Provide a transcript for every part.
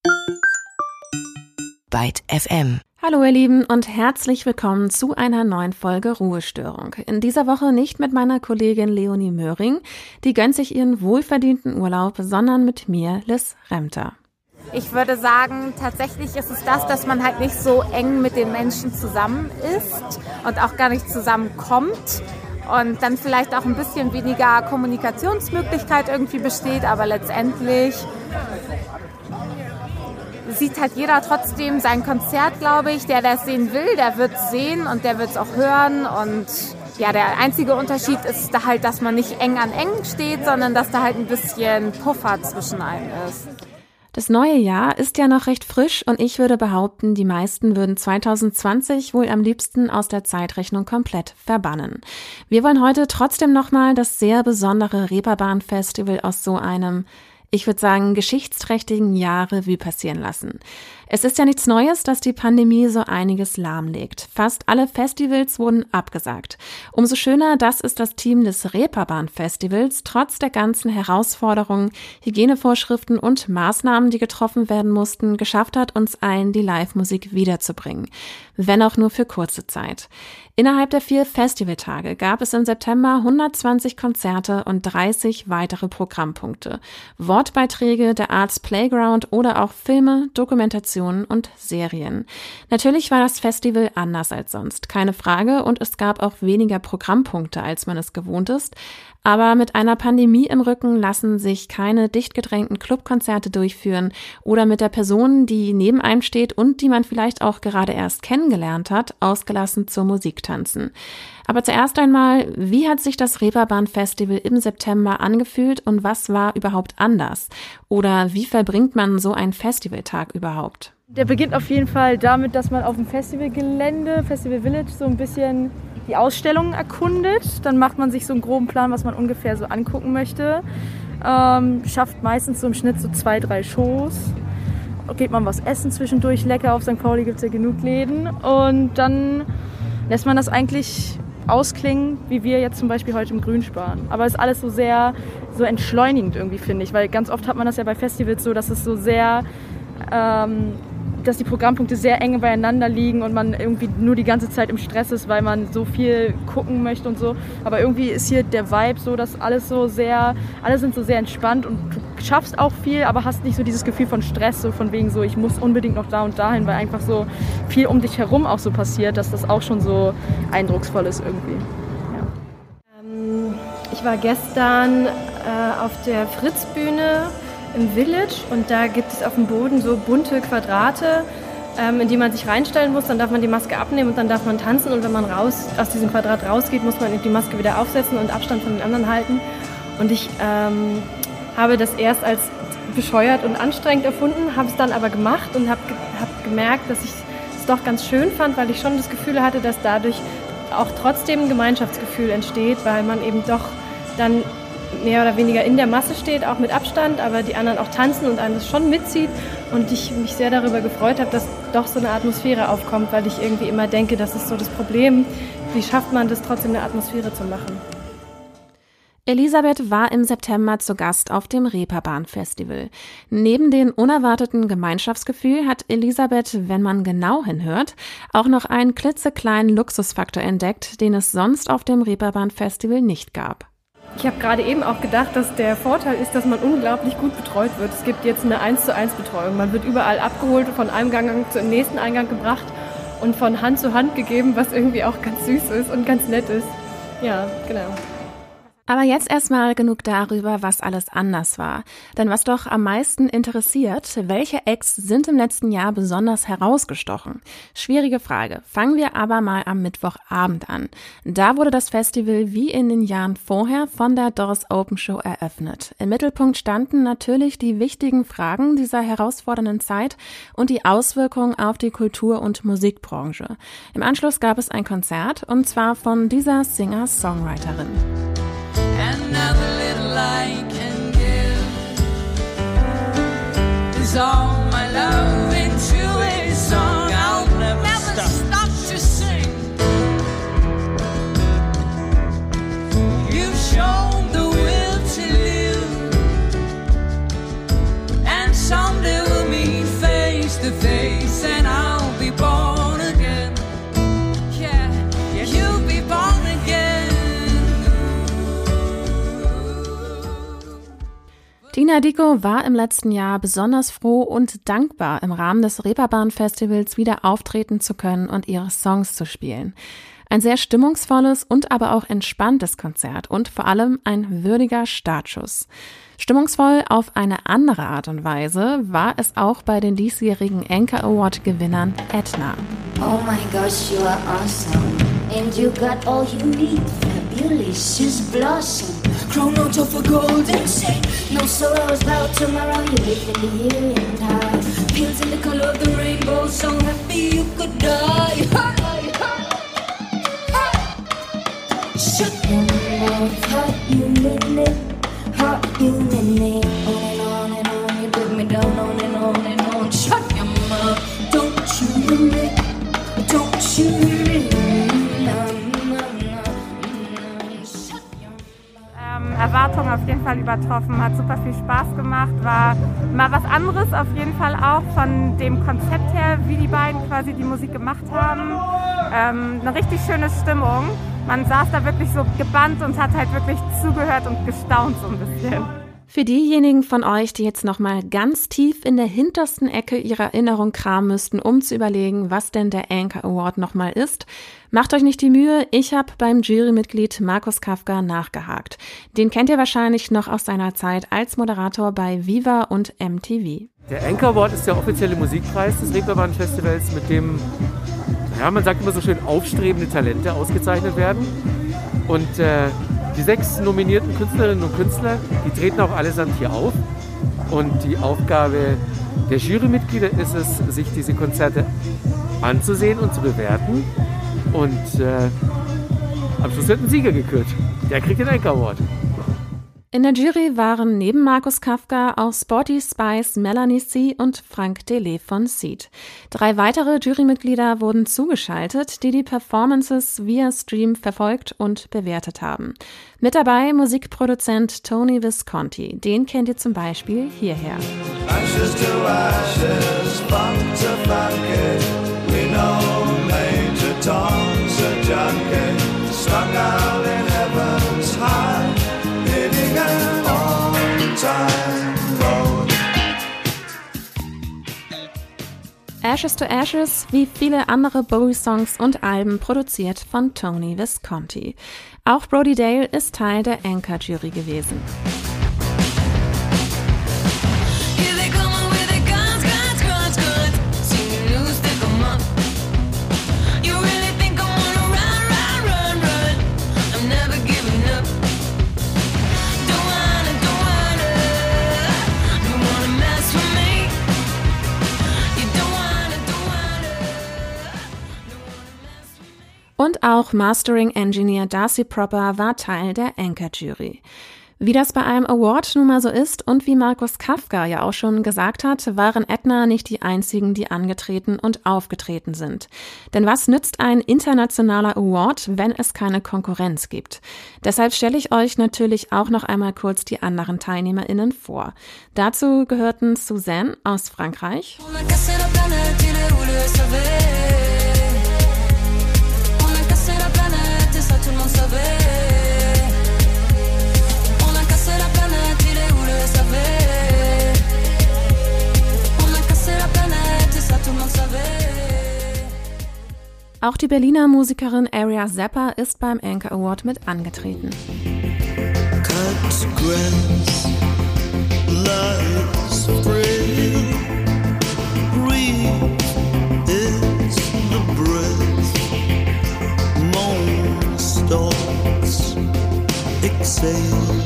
Byte FM. Hallo ihr Lieben und herzlich willkommen zu einer neuen Folge Ruhestörung. In dieser Woche nicht mit meiner Kollegin Leonie Möhring, die gönnt sich ihren wohlverdienten Urlaub, sondern mit mir, Liz Remter. Ich würde sagen, tatsächlich ist es das, dass man halt nicht so eng mit den Menschen zusammen ist und auch gar nicht zusammenkommt und dann vielleicht auch ein bisschen weniger Kommunikationsmöglichkeit irgendwie besteht, aber letztendlich sieht halt jeder trotzdem sein Konzert, glaube ich. Der es sehen will, der wird es sehen und der wird es auch hören. Und ja, der einzige Unterschied ist da halt, dass man nicht eng an eng steht, sondern dass da halt ein bisschen Puffer zwischen einem ist. Das neue Jahr ist ja noch recht frisch und ich würde behaupten, die meisten würden 2020 wohl am liebsten aus der Zeitrechnung komplett verbannen. Wir wollen heute trotzdem nochmal das sehr besondere Reeperbahn-Festival aus so einem, ich würde sagen, geschichtsträchtigen Jahr Revue passieren lassen. Es ist ja nichts Neues, dass die Pandemie so einiges lahmlegt. Fast alle Festivals wurden abgesagt. Umso schöner, dass es das Team des Reeperbahn-Festivals trotz der ganzen Herausforderungen, Hygienevorschriften und Maßnahmen, die getroffen werden mussten, geschafft hat, uns allen die Live-Musik wiederzubringen. Wenn auch nur für kurze Zeit. Innerhalb der 4 Festivaltage gab es im September 120 Konzerte und 30 weitere Programmpunkte. Wortbeiträge, der Arts Playground oder auch Filme, Dokumentationen und Serien. Natürlich war das Festival anders als sonst, keine Frage, und es gab auch weniger Programmpunkte, als man es gewohnt ist. Aber mit einer Pandemie im Rücken lassen sich keine dicht gedrängten Clubkonzerte durchführen oder mit der Person, die neben einem steht und die man vielleicht auch gerade erst kennengelernt hat, ausgelassen zur Musik tanzen. Aber zuerst einmal, wie hat sich das Reeperbahn-Festival im September angefühlt und was war überhaupt anders? Oder wie verbringt man so einen Festivaltag überhaupt? Der beginnt auf jeden Fall damit, dass man auf dem Festivalgelände, Festival Village, so ein bisschen die Ausstellungen erkundet. Dann macht man sich so einen groben Plan, was man ungefähr so angucken möchte. Schafft meistens so im Schnitt so 2, 3 Shows. Geht man was essen zwischendurch, lecker, auf St. Pauli gibt es ja genug Läden. Und dann lässt man das eigentlich ausklingen, wie wir jetzt zum Beispiel heute im Grünspan. Aber es ist alles so sehr so entschleunigend irgendwie, finde ich. Weil ganz oft hat man das ja bei Festivals so, dass es so sehr dass die Programmpunkte sehr eng beieinander liegen und man irgendwie nur die ganze Zeit im Stress ist, weil man so viel gucken möchte und so. Aber irgendwie ist hier der Vibe so, dass alle sind so sehr entspannt und du schaffst auch viel, aber hast nicht so dieses Gefühl von Stress, so von wegen so, ich muss unbedingt noch da und dahin, weil einfach so viel um dich herum auch so passiert, dass das auch schon so eindrucksvoll ist irgendwie. Ja. Ich war gestern auf der Fritz-Bühne im Village und da gibt es auf dem Boden so bunte Quadrate, in die man sich reinstellen muss. Dann darf man die Maske abnehmen und dann darf man tanzen und wenn man aus diesem Quadrat rausgeht, muss man die Maske wieder aufsetzen und Abstand von den anderen halten. Und ich habe das erst als bescheuert und anstrengend erfunden, habe es dann aber gemacht und habe gemerkt, dass ich es doch ganz schön fand, weil ich schon das Gefühl hatte, dass dadurch auch trotzdem ein Gemeinschaftsgefühl entsteht, weil man eben doch dann mehr oder weniger in der Masse steht, auch mit Abstand, aber die anderen auch tanzen und einen das schon mitzieht und ich mich sehr darüber gefreut habe, dass doch so eine Atmosphäre aufkommt, weil ich irgendwie immer denke, das ist so das Problem, wie schafft man das trotzdem eine Atmosphäre zu machen. Elisabeth war im September zu Gast auf dem Reeperbahn-Festival. Neben dem unerwarteten Gemeinschaftsgefühl hat Elisabeth, wenn man genau hinhört, auch noch einen klitzekleinen Luxusfaktor entdeckt, den es sonst auf dem Reeperbahn-Festival nicht gab. Ich habe gerade eben auch gedacht, dass der Vorteil ist, dass man unglaublich gut betreut wird. Es gibt jetzt eine 1:1 Betreuung. Man wird überall abgeholt, von einem Gang zum nächsten Eingang gebracht und von Hand zu Hand gegeben, was irgendwie auch ganz süß ist und ganz nett ist. Ja, genau. Aber jetzt erstmal genug darüber, was alles anders war. Denn was doch am meisten interessiert, welche Acts sind im letzten Jahr besonders herausgestochen? Schwierige Frage. Fangen wir aber mal am Mittwochabend an. Da wurde das Festival wie in den Jahren vorher von der Doors Open Show eröffnet. Im Mittelpunkt standen natürlich die wichtigen Fragen dieser herausfordernden Zeit und die Auswirkungen auf die Kultur- und Musikbranche. Im Anschluss gab es ein Konzert und zwar von dieser Singer-Songwriterin. Another little I can give is all my love into a song. I'll never stop to sing. You've shown the will to live, and someday we'll meet. Nina Dicko war im letzten Jahr besonders froh und dankbar, im Rahmen des Reeperbahn-Festivals wieder auftreten zu können und ihre Songs zu spielen. Ein sehr stimmungsvolles und aber auch entspanntes Konzert und vor allem ein würdiger Startschuss. Stimmungsvoll auf eine andere Art und Weise war es auch bei den diesjährigen Anchor Award-Gewinnern Edna. Oh my gosh, you are awesome. And you got all you need. Fabulous blossom. Crown on top of gold and say no sorrows about tomorrow. You live in the here and now. Pills in the color of the rainbow. So happy you could die. Shut your mouth, hot you minute. Hot you minute. On and on, you put me down on and on and on. Shut your mouth, don't you minute. Don't you minute. Erwartungen auf jeden Fall übertroffen, hat super viel Spaß gemacht, war mal was anderes auf jeden Fall auch von dem Konzept her, wie die beiden quasi die Musik gemacht haben. Eine richtig schöne Stimmung. Man saß da wirklich so gebannt und hat halt wirklich zugehört und gestaunt so ein bisschen. Für diejenigen von euch, die jetzt nochmal ganz tief in der hintersten Ecke ihrer Erinnerung kramen müssten, um zu überlegen, was denn der Anchor Award nochmal ist, macht euch nicht die Mühe, ich habe beim Jurymitglied Markus Kafka nachgehakt. Den kennt ihr wahrscheinlich noch aus seiner Zeit als Moderator bei Viva und MTV. Der Anchor Award ist der offizielle Musikpreis des Reeperbahn-Festivals, mit dem, man sagt immer so schön, aufstrebende Talente ausgezeichnet werden. Und die 6 nominierten Künstlerinnen und Künstler, die treten auch allesamt hier auf. Und die Aufgabe der Jurymitglieder ist es, sich diese Konzerte anzusehen und zu bewerten. Und am Schluss wird ein Sieger gekürt. Der kriegt den Anchor Award. In der Jury waren neben Markus Kafka auch Sporty Spice, Melanie C. und Frank Delay von Seed. 3 weitere Jurymitglieder wurden zugeschaltet, die die Performances via Stream verfolgt und bewertet haben. Mit dabei Musikproduzent Tony Visconti. Den kennt ihr zum Beispiel hierher. Ashes to ashes, funk to funky. We know Major Tom's a junkie, strung out in heaven's high. Ashes to Ashes, wie viele andere Bowie-Songs und Alben, produziert von Tony Visconti. Auch Brody Dale ist Teil der Anchor-Jury gewesen. Und auch Mastering Engineer Darcy Proper war Teil der Anchor-Jury. Wie das bei einem Award nun mal so ist und wie Markus Kafka ja auch schon gesagt hat, waren Edna nicht die einzigen, die angetreten und aufgetreten sind. Denn was nützt ein internationaler Award, wenn es keine Konkurrenz gibt? Deshalb stelle ich euch natürlich auch noch einmal kurz die anderen TeilnehmerInnen vor. Dazu gehörten Suzanne aus Frankreich, auch die Berliner Musikerin Aria Zappa ist beim Anchor Award mit angetreten. Cut grass like spring, breathe is the breath, moon stalks, exhale.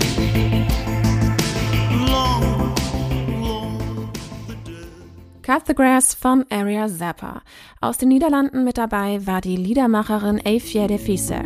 Cut the Grass von Aria Zappa. Aus den Niederlanden mit dabei war die Liedermacherin Eefje de Visser.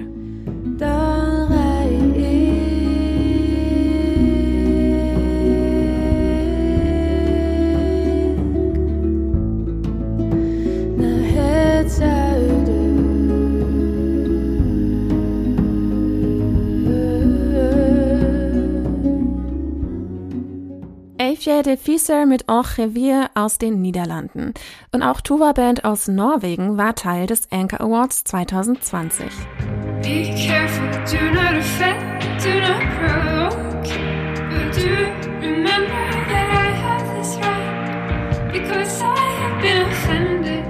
Eefje de Visser mit Ongeveer aus den Niederlanden. Und auch Tuva Band aus Norwegen war Teil des Anchor Awards 2020. Be careful, do not offend, do not provoke, but do remember that I have this right, because I have been offended.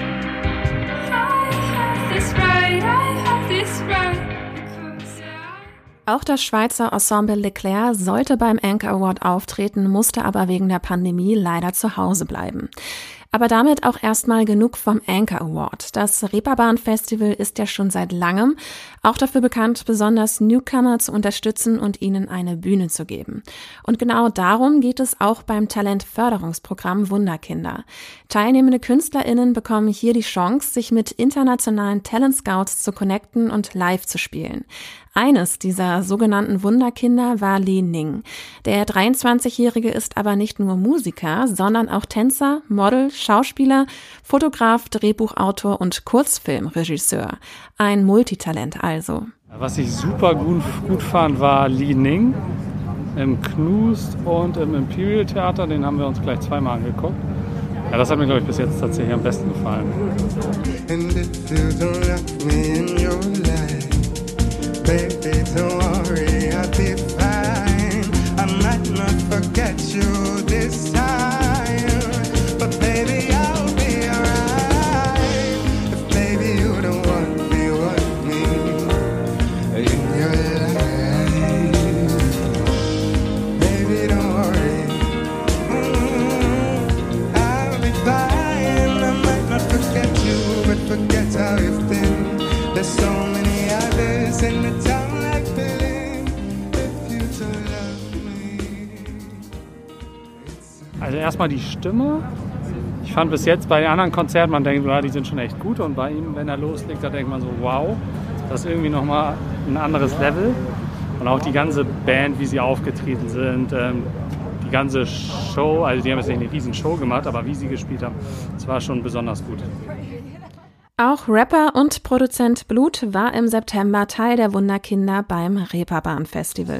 I have this right, I have this right. Auch das Schweizer Ensemble Leclerc sollte beim Anchor Award auftreten, musste aber wegen der Pandemie leider zu Hause bleiben. Aber damit auch erstmal genug vom Anchor Award. Das Reeperbahn Festival ist ja schon seit langem auch dafür bekannt, besonders Newcomer zu unterstützen und ihnen eine Bühne zu geben. Und genau darum geht es auch beim Talentförderungsprogramm Wunderkinder. Teilnehmende KünstlerInnen bekommen hier die Chance, sich mit internationalen Talent Scouts zu connecten und live zu spielen. Eines dieser sogenannten Wunderkinder war Li Ning. Der 23-Jährige ist aber nicht nur Musiker, sondern auch Tänzer, Model, Schauspieler, Fotograf, Drehbuchautor und Kurzfilmregisseur. Ein Multitalent also. Was ich super gut fand, war Li Ning im Knust und im Imperial Theater. Den haben wir uns gleich zweimal angeguckt. Ja, das hat mir, glaube ich, bis jetzt tatsächlich am besten gefallen. Baby, don't worry, I'll be fine. I might not forget you this time, but baby, I'll be alright. If baby, you don't want me in your life, baby, don't worry. I'll be fine. I might not forget you, but forget how you've been. There's so many others in the town like Berlin. If you don't love me. Also erstmal die Stimme. Ich fand bis jetzt bei den anderen Konzerten, man denkt, die sind schon echt gut. Und bei ihm, wenn er loslegt, da denkt man so, wow, das ist irgendwie nochmal ein anderes Level. Und auch die ganze Band, wie sie aufgetreten sind, die ganze Show, also die haben jetzt nicht eine riesen Show gemacht, aber wie sie gespielt haben, das war schon besonders gut. Auch Rapper und Produzent Blut war im September Teil der Wunderkinder beim Reeperbahn Festival.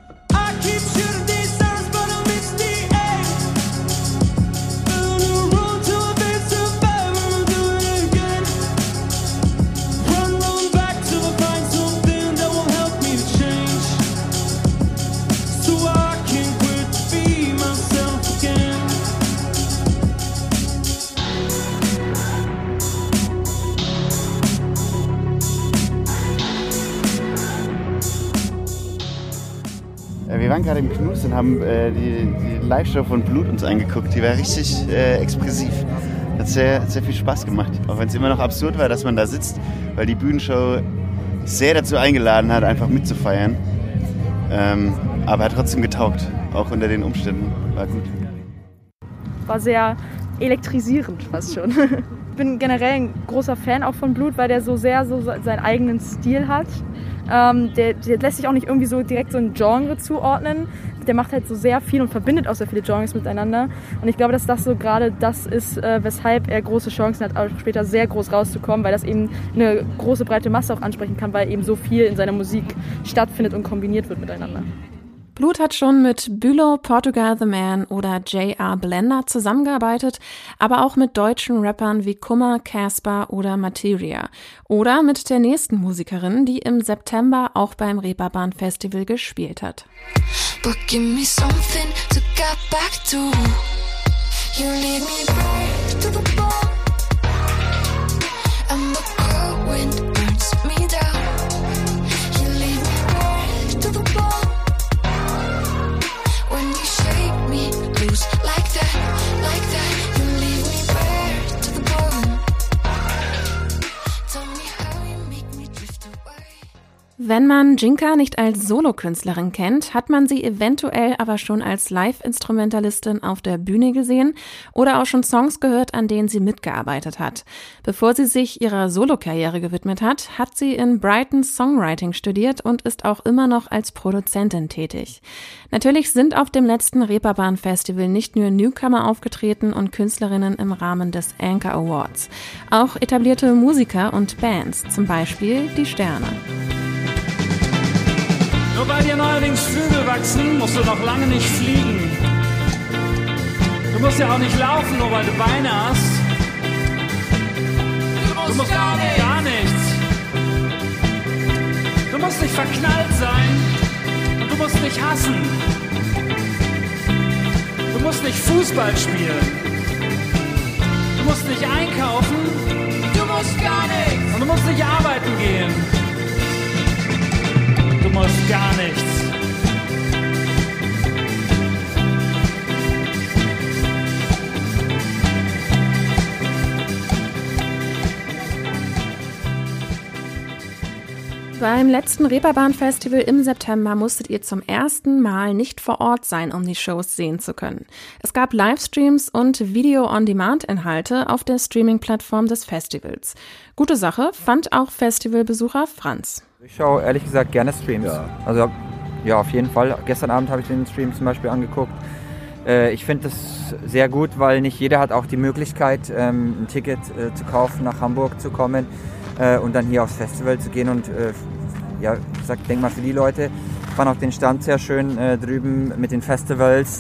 Wir waren gerade im Knus und haben die Live-Show von Blut uns angeguckt. Die war richtig expressiv. Hat sehr, sehr viel Spaß gemacht. Auch wenn es immer noch absurd war, dass man da sitzt, weil die Bühnenshow sehr dazu eingeladen hat, einfach mitzufeiern. Aber hat trotzdem getaugt, auch unter den Umständen. War gut. War sehr elektrisierend fast schon. Ich bin generell ein großer Fan auch von Blut, weil der so sehr so seinen eigenen Stil hat. Der lässt sich auch nicht irgendwie so direkt so ein Genre zuordnen. Der macht halt so sehr viel und verbindet auch sehr viele Genres miteinander. Und ich glaube, dass das so gerade das ist, weshalb er große Chancen hat, auch später sehr groß rauszukommen, weil das eben eine große, breite Masse auch ansprechen kann, weil eben so viel in seiner Musik stattfindet und kombiniert wird miteinander. Blut hat schon mit Bülow, Portugal the Man oder J.R. Blender zusammengearbeitet, aber auch mit deutschen Rappern wie Kummer, Casper oder Materia. Oder mit der nächsten Musikerin, die im September auch beim Reeperbahn Festival gespielt hat. But give me something to get back to. You lead me back to the ball. And the cold wind burns me down. You lead me back to the ball. When you shake me loose like that, you leave me bare to the bone. Tell me how you make me drift away. Wenn man Jinka nicht als Solokünstlerin kennt, hat man sie eventuell aber schon als Live-Instrumentalistin auf der Bühne gesehen oder auch schon Songs gehört, an denen sie mitgearbeitet hat. Bevor sie sich ihrer Solokarriere gewidmet hat, hat sie in Brighton Songwriting studiert und ist auch immer noch als Produzentin tätig. Natürlich sind auf dem letzten Reeperbahn Festival nicht nur Newcomer aufgetreten und Künstlerinnen im Rahmen des Anchor Awards. Auch etablierte Musiker und Bands, zum Beispiel die Sterne. Nur weil dir neuerdings Flügel wachsen, musst du noch lange nicht fliegen. Du musst ja auch nicht laufen, nur weil du Beine hast. Du musst gar nichts. Du musst nicht verknallt sein und du musst nicht hassen. musst nicht Fußball spielen. Du musst nicht einkaufen. Du musst gar nichts. Und du musst nicht arbeiten gehen. Du musst gar nichts. Beim letzten Reeperbahn-Festival im September musstet ihr zum ersten Mal nicht vor Ort sein, um die Shows sehen zu können. Es gab Livestreams und Video-on-Demand-Inhalte auf der Streaming-Plattform des Festivals. Gute Sache, fand auch Festivalbesucher Franz. Ich schaue ehrlich gesagt gerne Streams. Ja. Also ja, auf jeden Fall. Gestern Abend habe ich den Stream zum Beispiel angeguckt. Ich finde das sehr gut, weil nicht jeder hat auch die Möglichkeit, ein Ticket zu kaufen, nach Hamburg zu kommen und dann hier aufs Festival zu gehen. Und ja, ich denke mal für die Leute, ich fand auch den Stand sehr schön drüben mit den Festivals.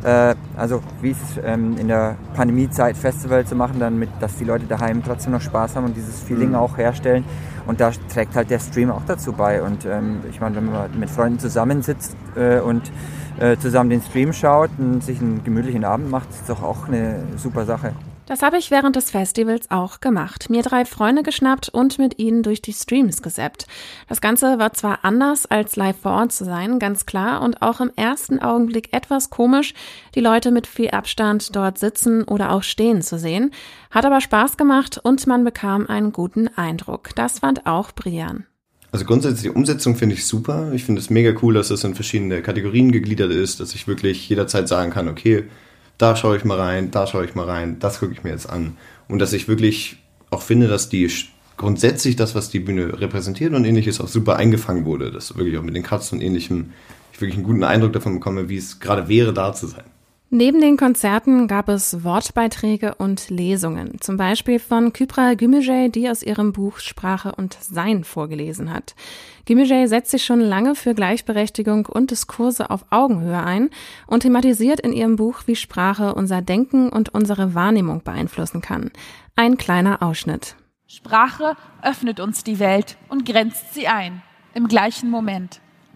Also wie es in der Pandemiezeit Festival zu machen, dann dass die Leute daheim trotzdem noch Spaß haben und dieses Feeling auch herstellen. Und da trägt halt der Stream auch dazu bei. Und ich meine, wenn man mit Freunden zusammensitzt und zusammen den Stream schaut und sich einen gemütlichen Abend macht, ist doch auch eine super Sache. Das habe ich während des Festivals auch gemacht. Mir 3 Freunde geschnappt und mit ihnen durch die Streams gesappt. Das Ganze war zwar anders als live vor Ort zu sein, ganz klar, und auch im ersten Augenblick etwas komisch, die Leute mit viel Abstand dort sitzen oder auch stehen zu sehen. Hat aber Spaß gemacht und man bekam einen guten Eindruck. Das fand auch Brian. Also grundsätzlich die Umsetzung finde ich super. Ich finde es mega cool, dass das in verschiedene Kategorien gegliedert ist, dass ich wirklich jederzeit sagen kann, okay, da schaue ich mal rein, da schaue ich mal rein, das gucke ich mir jetzt an. Und dass ich wirklich auch finde, dass die grundsätzlich das, was die Bühne repräsentiert und ähnliches, auch super eingefangen wurde. Dass wirklich auch mit den Cuts und ähnlichem ich wirklich einen guten Eindruck davon bekomme, wie es gerade wäre, da zu sein. Neben den Konzerten gab es Wortbeiträge und Lesungen, zum Beispiel von Kübra Gümüşay, die aus ihrem Buch Sprache und Sein vorgelesen hat. Gümüşay setzt sich schon lange für Gleichberechtigung und Diskurse auf Augenhöhe ein und thematisiert in ihrem Buch, wie Sprache unser Denken und unsere Wahrnehmung beeinflussen kann. Ein kleiner Ausschnitt. Sprache öffnet uns die Welt und grenzt sie ein, im gleichen Moment.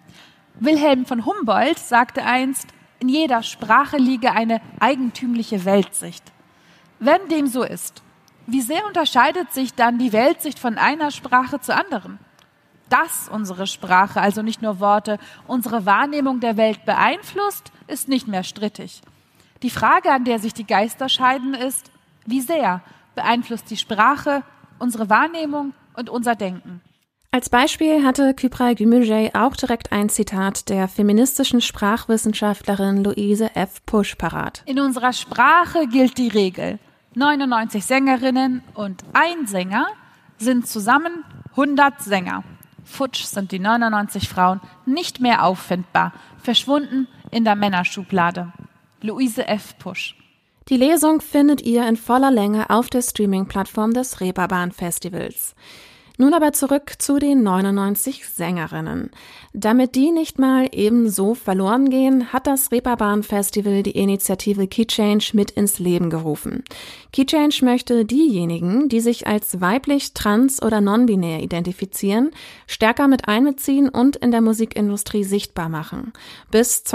Wilhelm von Humboldt sagte einst, in jeder Sprache liege eine eigentümliche Weltsicht. Wenn dem so ist, wie sehr unterscheidet sich dann die Weltsicht von einer Sprache zur anderen? Dass unsere Sprache, also nicht nur Worte, unsere Wahrnehmung der Welt beeinflusst, ist nicht mehr strittig. Die Frage, an der sich die Geister scheiden, ist, wie sehr beeinflusst die Sprache unsere Wahrnehmung und unser Denken? Als Beispiel hatte Kübra Gümüşay auch direkt ein Zitat der feministischen Sprachwissenschaftlerin Luise F. Pusch parat. In unserer Sprache gilt die Regel, 99 Sängerinnen und ein Sänger sind zusammen 100 Sänger. Futsch sind die 99 Frauen nicht mehr auffindbar, verschwunden in der Männerschublade. Luise F. Pusch. Die Lesung findet ihr in voller Länge auf der Streaming-Plattform des Reeperbahn-Festivals. Nun aber zurück zu den 99 Sängerinnen. Damit die nicht mal ebenso verloren gehen, hat das Reeperbahn-Festival die Initiative Key Change mit ins Leben gerufen. Key Change möchte diejenigen, die sich als weiblich, trans oder non-binär identifizieren, stärker mit einbeziehen und in der Musikindustrie sichtbar machen. Bis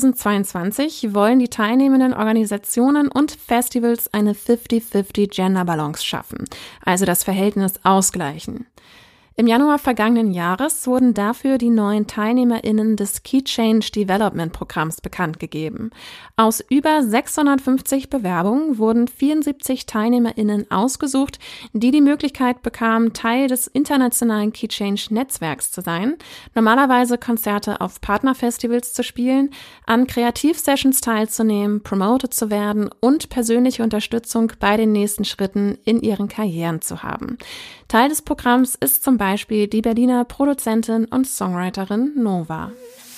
2022 wollen die teilnehmenden Organisationen und Festivals eine 50-50 Gender Balance schaffen, also das Verhältnis ausgleichen. Im Januar vergangenen Jahres wurden dafür die neuen TeilnehmerInnen des Key Change Development Programms bekannt gegeben. Aus über 650 Bewerbungen wurden 74 TeilnehmerInnen ausgesucht, die die Möglichkeit bekamen, Teil des internationalen Key Change Netzwerks zu sein, normalerweise Konzerte auf Partnerfestivals zu spielen, an Kreativsessions teilzunehmen, promoted zu werden und persönliche Unterstützung bei den nächsten Schritten in ihren Karrieren zu haben. Teil des Programms ist zum Beispiel die Berliner Produzentin und Songwriterin Nova.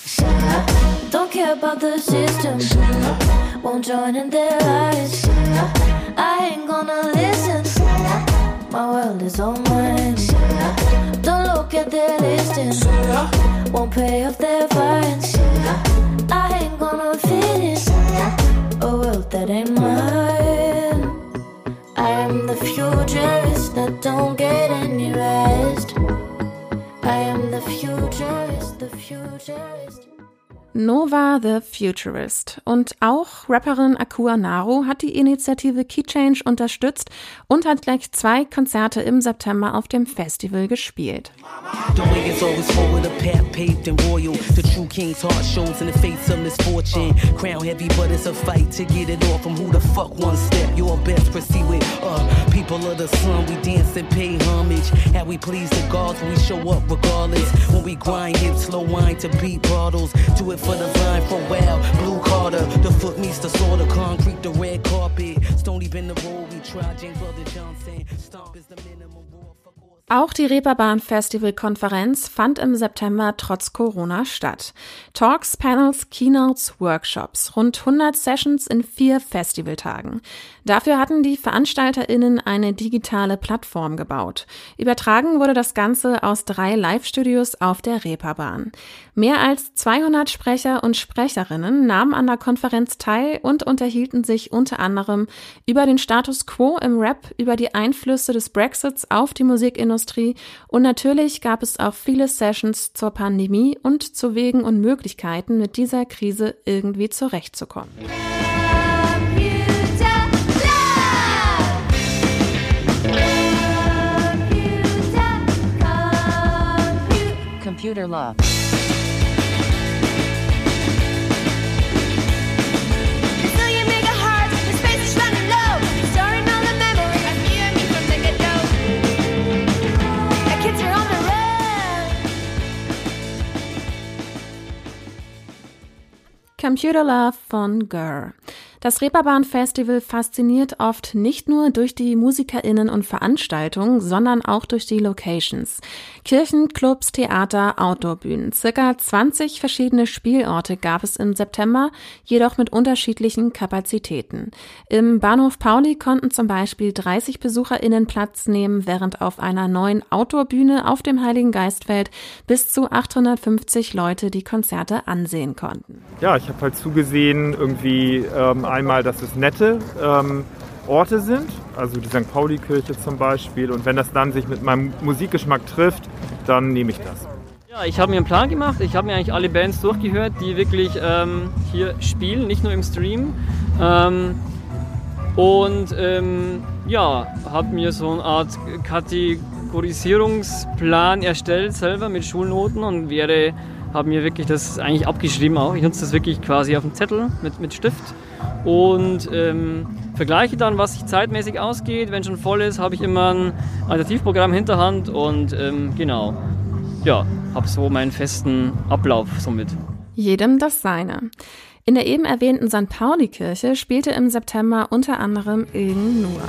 Don't care about the system, won't join in their lies. I ain't gonna listen, my world is all mine. Don't look at their listings, won't pay off their fines. I ain't gonna fit in a world that ain't mine. I am the futurist that don't get any rest. I am the futurist, the futurist. Nova the Futurist. Und auch Rapperin Akua Naru hat die Initiative Key Change unterstützt und hat gleich 2 Konzerte im September auf dem Festival gespielt. The way is always forward, a path paved and royal. The true king's heart shows in the face of misfortune. Crown heavy, but it's a fight to get it off from who the fuck one step. Your best proceed with people of the sun. We dance and pay homage. How we please the gods when we show up regardless. When we grind hips, slow wine to beat bottles. Do it for the vine, for wow, Blue Carter. The foot meets the sword, the concrete, the red carpet. Stony been the road we try. James Brother Johnson. Stomp is the minimum. Auch die Reeperbahn Festival-Konferenz fand im September trotz Corona statt. Talks, Panels, Keynotes, Workshops, rund 100 Sessions in 4 Festivaltagen. Dafür hatten die VeranstalterInnen eine digitale Plattform gebaut. Übertragen wurde das Ganze aus 3 Live-Studios auf der Reeperbahn. Mehr als 200 Sprecher und Sprecherinnen nahmen an der Konferenz teil und unterhielten sich unter anderem über den Status quo im Rap, über die Einflüsse des Brexits auf die Musikindustrie und natürlich gab es auch viele Sessions zur Pandemie und zu Wegen und Möglichkeiten, mit dieser Krise irgendwie zurechtzukommen. Computer Love. Computer Love von Gurr. Das Reeperbahn Festival fasziniert oft nicht nur durch die MusikerInnen und Veranstaltungen, sondern auch durch die Locations. Kirchen, Clubs, Theater, Outdoorbühnen. Circa 20 verschiedene Spielorte gab es im September, jedoch mit unterschiedlichen Kapazitäten. Im Bahnhof Pauli konnten zum Beispiel 30 BesucherInnen Platz nehmen, während auf einer neuen Outdoorbühne auf dem Heiligen Geistfeld bis zu 850 Leute die Konzerte ansehen konnten. Ja, ich habe halt zugesehen, irgendwie einmal, dass es nette Orte sind, also die St. Pauli-Kirche zum Beispiel. Und wenn das dann sich mit meinem Musikgeschmack trifft, dann nehme ich das. Ja, ich habe mir einen Plan gemacht. Ich habe mir eigentlich alle Bands durchgehört, die wirklich hier spielen, nicht nur im Stream. Habe mir so eine Art Kategorisierungsplan erstellt selber mit Schulnoten und habe mir wirklich das eigentlich abgeschrieben auch. Ich nutze das wirklich quasi auf dem Zettel mit Stift und vergleiche dann, was sich zeitmäßig ausgeht. Wenn schon voll ist, habe ich immer ein Alternativprogramm hinterhand und habe so meinen festen Ablauf somit. Jedem das Seine. In der eben erwähnten St. Pauli-Kirche spielte im September unter anderem Ilgen Nur.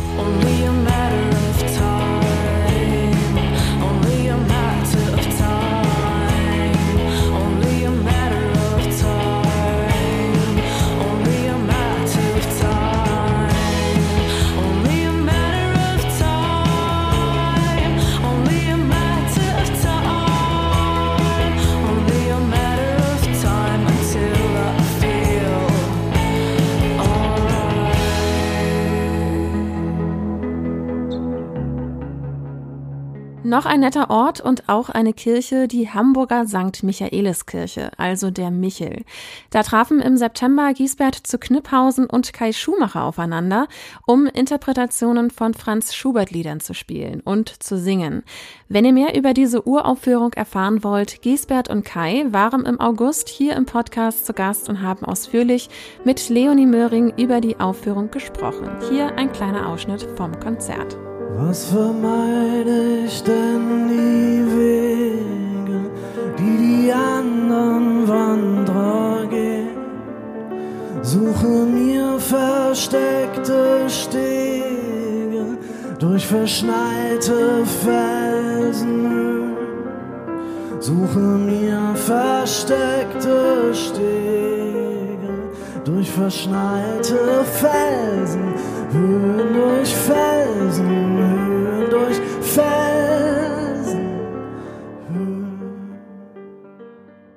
Noch ein netter Ort und auch eine Kirche, die Hamburger St. Michaeliskirche, also der Michel. Da trafen im September Giesbert zu Kniphausen und Kai Schumacher aufeinander, um Interpretationen von Franz Schubert-Liedern zu spielen und zu singen. Wenn ihr mehr über diese Uraufführung erfahren wollt, Giesbert und Kai waren im August hier im Podcast zu Gast und haben ausführlich mit Leonie Möhring über die Aufführung gesprochen. Hier ein kleiner Ausschnitt vom Konzert. Was vermeide ich denn die Wege, die anderen Wanderer gehen? Suche mir versteckte Stege durch verschneite Felsen. Suche mir versteckte Stege durch verschneite Felsen. Höhen durch Felsen, Höhen durch Felsen.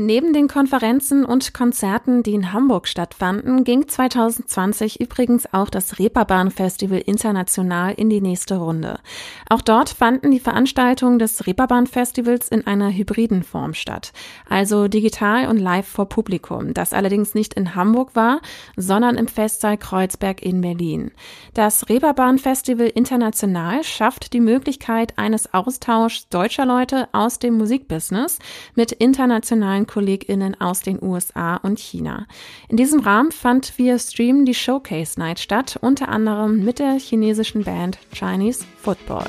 Neben den Konferenzen und Konzerten, die in Hamburg stattfanden, ging 2020 übrigens auch das Reeperbahn Festival international in die nächste Runde. Auch dort fanden die Veranstaltungen des Reeperbahn Festivals in einer hybriden Form statt, also digital und live vor Publikum, das allerdings nicht in Hamburg war, sondern im Festsaal Kreuzberg in Berlin. Das Reeperbahn Festival international schafft die Möglichkeit eines Austauschs deutscher Leute aus dem Musikbusiness mit internationalen KollegInnen aus den USA und China. In diesem Rahmen fand via Stream die Showcase Night statt, unter anderem mit der chinesischen Band Chinese Football.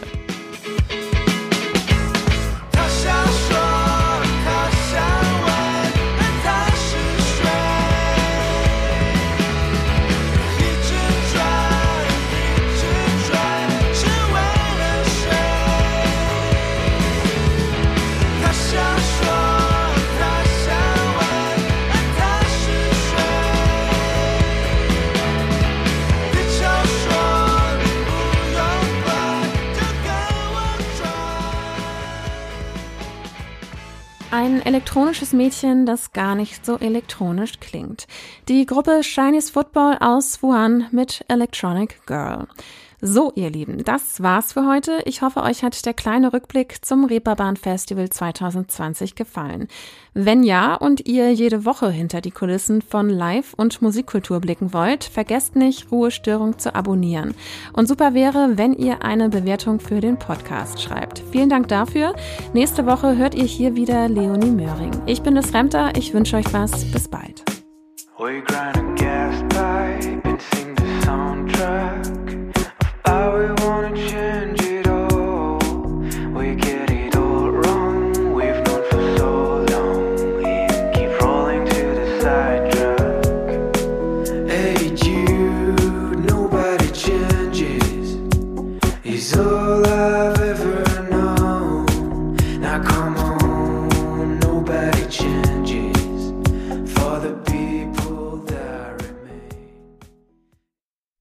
Ein elektronisches Mädchen, das gar nicht so elektronisch klingt. Die Gruppe Chinese Football aus Wuhan mit Electronic Girl. So, ihr Lieben, das war's für heute. Ich hoffe, euch hat der kleine Rückblick zum Reeperbahn Festival 2020 gefallen. Wenn ja und ihr jede Woche hinter die Kulissen von Live- und Musikkultur blicken wollt, vergesst nicht, Ruhestörung zu abonnieren. Und super wäre, wenn ihr eine Bewertung für den Podcast schreibt. Vielen Dank dafür. Nächste Woche hört ihr hier wieder Leonie Möhring. Ich bin Liz Remter, ich wünsche euch was. Bis bald. We grind again.